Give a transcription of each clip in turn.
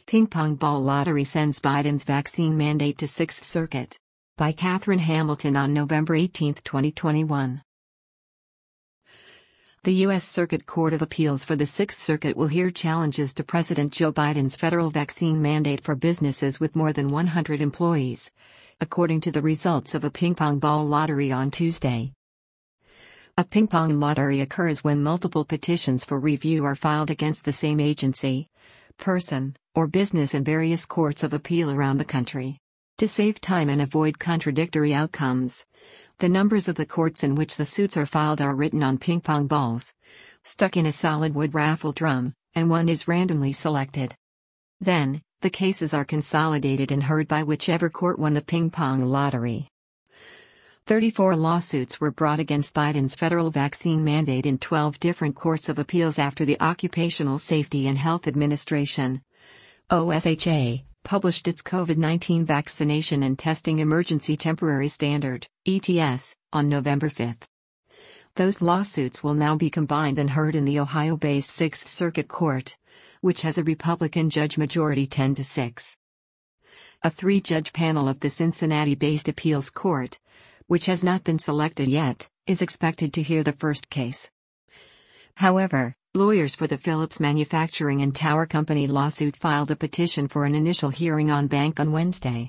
Ping Pong Ball Lottery sends Biden's vaccine mandate to Sixth Circuit. By Catherine Hamilton on November 18, 2021. The U.S. Circuit Court of Appeals for the Sixth Circuit will hear challenges to President Joe Biden's federal vaccine mandate for businesses with more than 100 employees, according to the results of a ping pong ball lottery on Tuesday. A ping pong lottery occurs when multiple petitions for review are filed against the same agency, person, or business in various courts of appeal around the country. To save time and avoid contradictory outcomes, the numbers of the courts in which the suits are filed are written on ping pong balls, stuck in a solid wood raffle drum, and one is randomly selected. Then, the cases are consolidated and heard by whichever court won the ping pong lottery. 34 lawsuits were brought against Biden's federal vaccine mandate in 12 different courts of appeals after the Occupational Safety and Health Administration, OSHA, published its COVID-19 Vaccination and Testing Emergency Temporary Standard, ETS, on November 5. Those lawsuits will now be combined and heard in the Ohio-based Sixth Circuit Court, which has a Republican judge majority 10-6. A three-judge panel of the Cincinnati-based appeals court, which has not been selected yet, is expected to hear the first case. However, lawyers for the Phillips Manufacturing and Tower Company lawsuit filed a petition for an initial hearing en banc on Wednesday.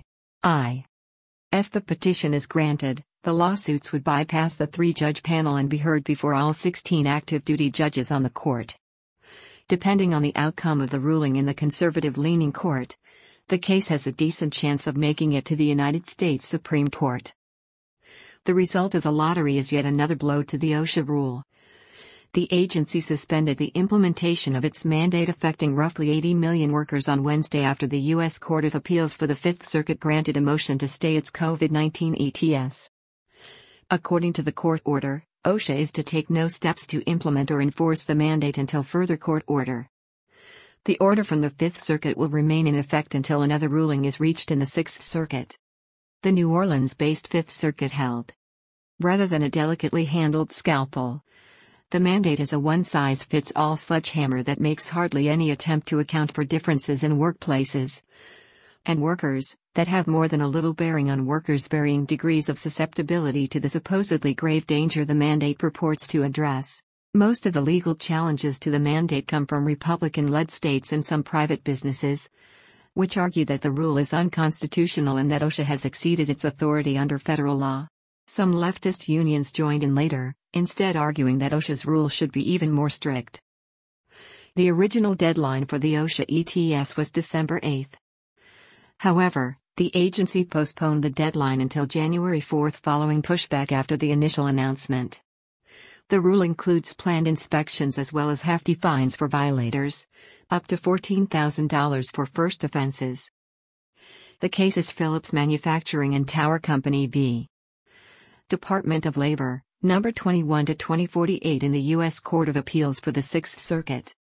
If the petition is granted, the lawsuits would bypass the three-judge panel and be heard before all 16 active-duty judges on the court. Depending on the outcome of the ruling in the conservative-leaning court, the case has a decent chance of making it to the United States Supreme Court. The result of the lottery is yet another blow to the OSHA rule. The agency suspended the implementation of its mandate affecting roughly 80 million workers on Wednesday after the U.S. Court of Appeals for the Fifth Circuit granted a motion to stay its COVID-19 ETS. According to the court order, OSHA is to take no steps to implement or enforce the mandate until further court order. The order from the Fifth Circuit will remain in effect until another ruling is reached in the Sixth Circuit. The New Orleans-based Fifth Circuit held, rather than a delicately handled scalpel, the mandate is a one-size-fits-all sledgehammer that makes hardly any attempt to account for differences in workplaces and workers that have more than a little bearing on workers' varying degrees of susceptibility to the supposedly grave danger the mandate purports to address. Most of the legal challenges to the mandate come from Republican-led states and some private businesses, which argue that the rule is unconstitutional and that OSHA has exceeded its authority under federal law. Some leftist unions joined in later, instead arguing that OSHA's rule should be even more strict. The original deadline for the OSHA ETS was December 8. However, the agency postponed the deadline until January 4 following pushback after the initial announcement. The rule includes planned inspections as well as hefty fines for violators, up to $14,000 for first offenses. The case is Phillips Manufacturing and Tower Company v. Department of Labor, number 21-2048 in the U.S. Court of Appeals for the Sixth Circuit.